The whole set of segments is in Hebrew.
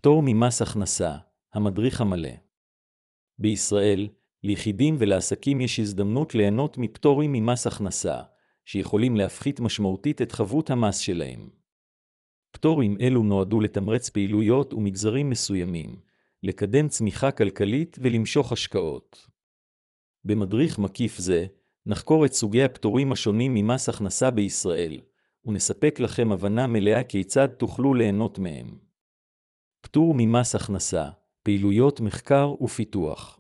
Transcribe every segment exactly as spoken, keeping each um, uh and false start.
פטור ממס הכנסה, המדריך המלא. בישראל, ליחידים ולעסקים יש הזדמנות ליהנות מפטורים ממס הכנסה, שיכולים להפחית משמעותית את חבות המס שלהם. פטורים אלו נועדו לתמרץ פעילויות ומגזרים מסוימים, לקדם צמיחה כלכלית ולמשוך השקעות. במדריך מקיף זה, נחקור את סוגי הפטורים השונים ממס הכנסה בישראל, ונספק לכם הבנה מלאה כיצד תוכלו ליהנות מהם. פטור ממס הכנסה, פעילויות מחקר ופיתוח.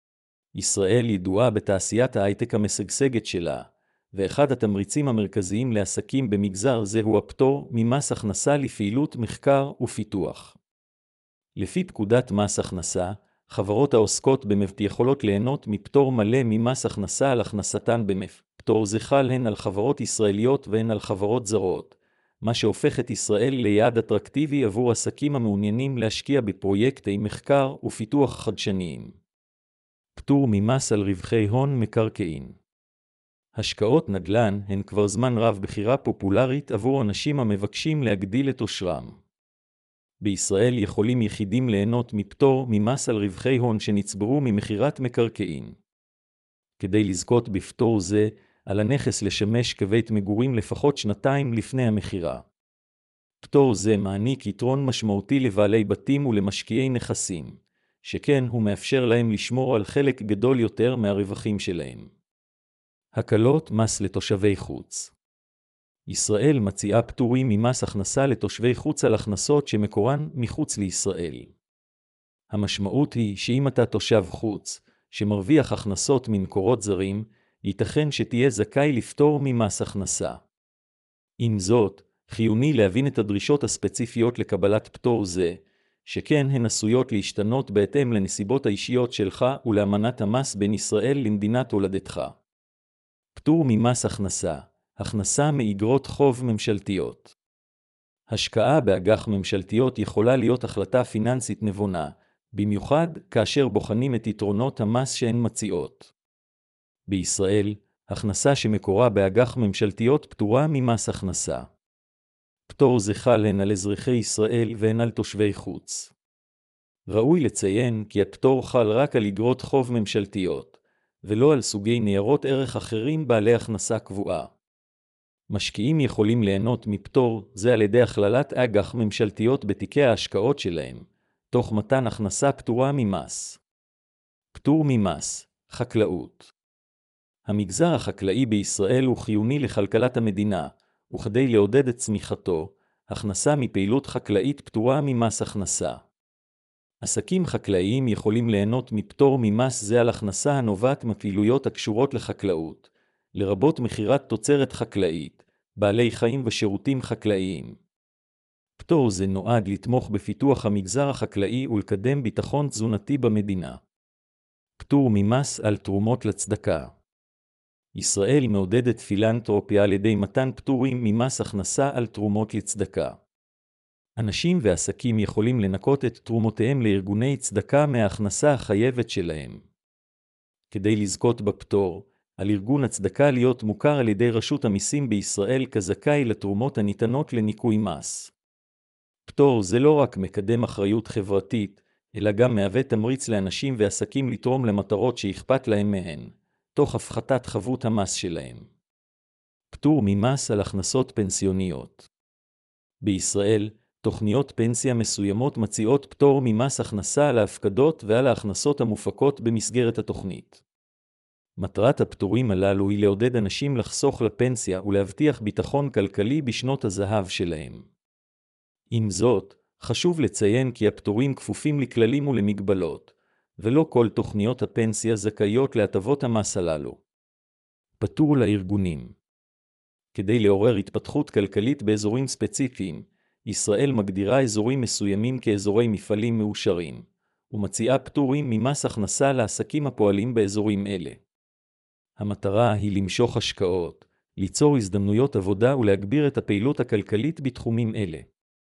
ישראל ידועה בתעשיית ההייטק המשגשגת שלה, ואחד התמריצים המרכזיים לעסקים במגזר זה הוא הפטור ממס הכנסה לפעילות מחקר ופיתוח. לפי פקודת מס הכנסה, חברות העוסקות במפט יכולות ליהנות מפטור מלא ממס הכנסה על הכנסתן במפט. פטור זה חל הן על חברות ישראליות והן על חברות זרות, מה שהופך את ישראל ליעד אטרקטיבי עבור עסקים המעוניינים להשקיע בפרויקטי מחקר ופיתוח חדשניים. פטור ממס על רווחי הון מקרקעין. השקעות נדל"ן הן כבר זמן רב בחירה פופולרית עבור אנשים המבקשים להגדיל את עושרם. בישראל יכולים יחידים ליהנות מפטור ממס על רווחי הון שנצברו ממחירת מקרקעין. כדי לזכות בפטור זה, על הנכס לשמש כבית מגורים לפחות שנתיים לפני המחירה. פטור זה מעניק יתרון משמעותי לבעלי בתים ולמשקיעי נכסים, שכן הוא מאפשר להם לשמור על חלק גדול יותר מהרווחים שלהם. הקלות מס לתושבי חוץ. ישראל מציעה פטורים ממס הכנסה לתושבי חוץ על הכנסות שמקורן מחוץ לישראל. המשמעות היא שאם אתה תושב חוץ, שמרוויח הכנסות ממקורות זרים, ייתכן שתהיה זכאי לפטור ממס הכנסה. עם זאת, חיוני להבין את הדרישות הספציפיות לקבלת פטור זה, שכן הן עשויות להשתנות בהתאם לנסיבות האישיות שלך ולאמנת המס בין ישראל למדינת הולדתך. פטור ממס הכנסה, הכנסה מאגרות חוב ממשלתיות. השקעה באג"ח ממשלתיות יכולה להיות החלטה פיננסית נבונה, במיוחד כאשר בוחנים את יתרונות המס שהן מציעות. בישראל, הכנסה שמקורה באג"ח ממשלתיות פטורה ממס הכנסה. פטור זה חל הן על אזרחי ישראל והן על תושבי חוץ. ראוי לציין כי הפטור חל רק על אגרות חוב ממשלתיות, ולא על סוגי ניירות ערך אחרים בעלי הכנסה קבועה. משקיעים יכולים ליהנות מפטור זה על ידי הכללת אג"ח ממשלתיות בתיקי ההשקעות שלהם, תוך מתן הכנסה פטורה ממס. פטור ממס, חקלאות. המגזר החקלאי בישראל הוא חיוני לכלכלת המדינה, וכדי לעודד את צמיחתו, הכנסה מפעילות חקלאית פטורה ממס הכנסה. עסקים חקלאיים יכולים ליהנות מפטור ממס זה על הכנסה הנובעת מפעילויות הקשורות לחקלאות, לרבות מכירת תוצרת חקלאית, בעלי חיים ושירותים חקלאיים. פטור זה נועד לתמוך בפיתוח המגזר החקלאי ולקדם ביטחון תזונתי במדינה. פטור ממס על תרומות לצדקה. ישראל מעודדת פילנתרופיה על ידי מתן פטורים ממס הכנסה על תרומות לצדקה. אנשים ועסקים יכולים לנקות את תרומותיהם לארגוני צדקה מההכנסה החייבת שלהם. כדי לזכות בפטור, על ארגון הצדקה להיות מוכר על ידי רשות המיסים בישראל כזכאי לתרומות הניתנות לניכוי מס. פטור זה לא רק מקדם אחריות חברתית, אלא גם מהווה תמריץ לאנשים ועסקים לתרום למטרות שאכפת להם מהן, תוך הפחתת חבות המס שלהם. פטור ממס על הכנסות פנסיוניות. בישראל, תוכניות פנסיה מסוימות מציעות פטור ממס הכנסה על ההפקדות ועל ההכנסות המופקות במסגרת התוכנית. מטרת הפטורים הללו היא לעודד אנשים לחסוך לפנסיה ולהבטיח ביטחון כלכלי בשנות הזהב שלהם. עם זאת, חשוב לציין כי הפטורים כפופים לכללים ולמגבלות, ולא כל תוכניות הפנסיה זכאיות להטבות המס הללו. פטור לארגונים. כדי לעורר התפתחות כלכלית באזורים ספציפיים, ישראל מגדירה אזורים מסוימים כאזורי מפעלים מאושרים, ומציעה פטורים ממס הכנסה לעסקים הפועלים באזורים אלה. המטרה היא למשוך השקעות, ליצור הזדמנויות עבודה ולהגביר את הפעילות הכלכלית בתחומים אלה.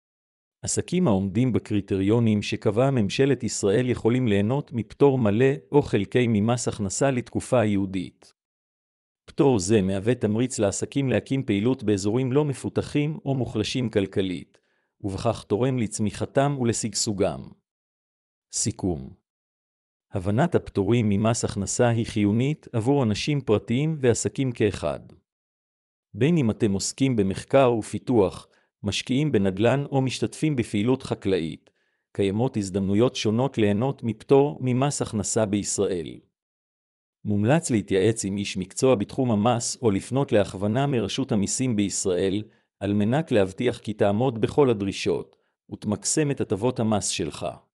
עסקים העומדים בקריטריונים שקבעה ממשלת ישראל יכולים ליהנות מפטור מלא או חלקי ממס הכנסה לתקופה ייעודית. פטור זה מהווה תמריץ לעסקים להקים פעילות באזורים לא מפותחים או מוחלשים כלכלית, ובכך תורם לצמיחתם ולשגשוגם. סיכום. הבנת הפטורים ממס הכנסה היא חיונית עבור אנשים פרטיים ועסקים כאחד. בין אם אתם עוסקים במחקר ופיתוח, משקיעים בנדל"ן או משתתפים בפעילות חקלאית, קיימות הזדמנויות שונות ליהנות מפטור ממס הכנסה בישראל. מומלץ להתייעץ עם איש מקצוע בתחום המס או לפנות להכוונה מרשות המיסים בישראל, על מנת להבטיח כי תעמוד בכל הדרישות ותמקסם את הטבות המס שלך.